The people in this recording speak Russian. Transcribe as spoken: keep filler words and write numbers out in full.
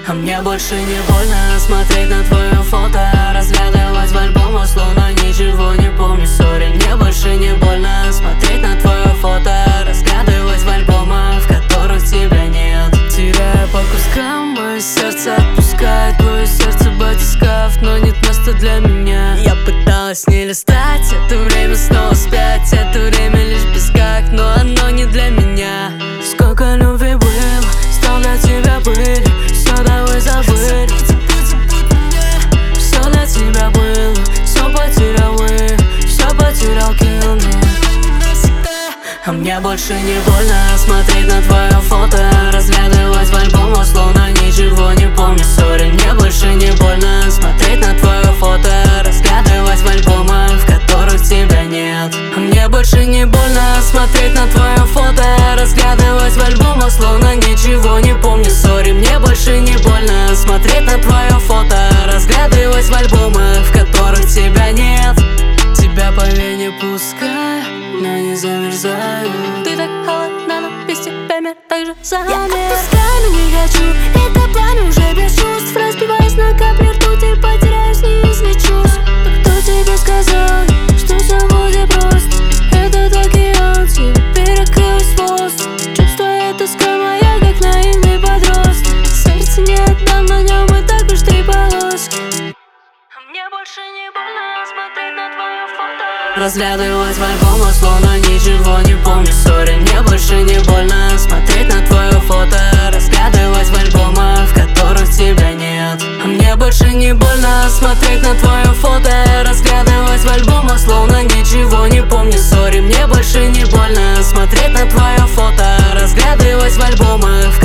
А мне больше не больно смотреть на твое фото, разглядывать в альбомах, словно ничего не помню. Сори, мне больше не больно смотреть на твое фото, разглядывать в альбомах, в которых тебя нет. Теряя по кускам, мое сердце отпускает твое сердце батискаф, но нет места для меня. Я пыталась не листать это время снова спять, это время лишь без как, но оно не для меня. Сколько любви было, стал для тебя пылью, все давай забыли. Все для тебя было, все потерял и все потерял, kill me. А мне больше не больно смотреть на твое фото, разглядывать в альбомах, словно ничего не помню. Сори, мне больше не больно смотреть на твое фото, разглядывать в альбомах, в которых тебя нет. А мне больше не больно смотреть на твое фото, разглядывать в альбомах, словно ничего не помню. Сори, мне больше не больно смотреть на твое фото, разглядывать в альбомах, в которых тебя нет. Тебя по вене пускай, но не замерзаю. Ты так холодна, но без тебя мир так же замер. Я отпускаю, но не хочу, это пламя уже без чувств. Разбиваюсь на капли ртути, потеряюсь, не излечусь. Кто тебе сказал, что все будет просто? Этот океан тебе перекрылась воздух. Чувствует тоска моя, как наивный подросток. Сердце не отдам, на нем и так уж три полоски. А мне больше не больно смотреть на твое фото, разглядывать в альбомах, словно ничего не помню. Сори, мне больше не больно смотреть на твое фото, разглядывать в альбомах, в которых тебя нет. А мне больше не больно смотреть на твое фото, разглядывать в альбомах, словно ничего не помню. Сори, мне больше не больно смотреть на твое фото, разглядывать в альбомах, в